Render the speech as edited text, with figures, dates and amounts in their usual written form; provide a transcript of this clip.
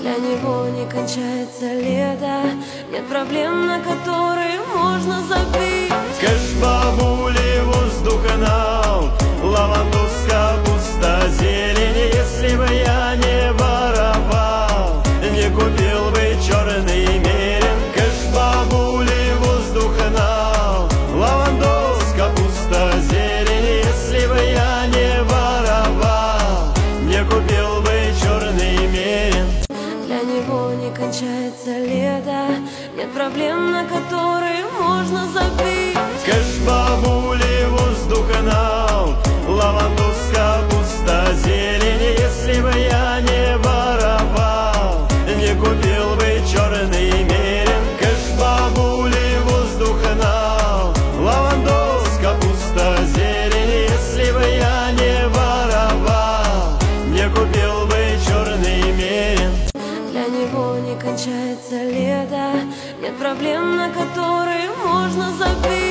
Для него не кончается лето, нет проблем, на которые можно забить. Кэш бабули воздух нам, лаванду с капуста зелень. Если бы я не воровал, не купил бы черный мерин. Кэш бабули воздух нам, лаванду с капуста зелень. Если бы я не воровал, не купил бы черный мерин. Для него не кончается лето, нет проблем, на которые можно забить. Кэш бабули воздух нам, лаванду с капуста зелень. Если бы я не воровал, не купил бы черный мерин. Кэш бабули воздух нам, лаванду с капуста зелень. Если бы я не воровал, не купил бы черный мерин. Для него не кончается лето, нет проблем, на которые можно забить.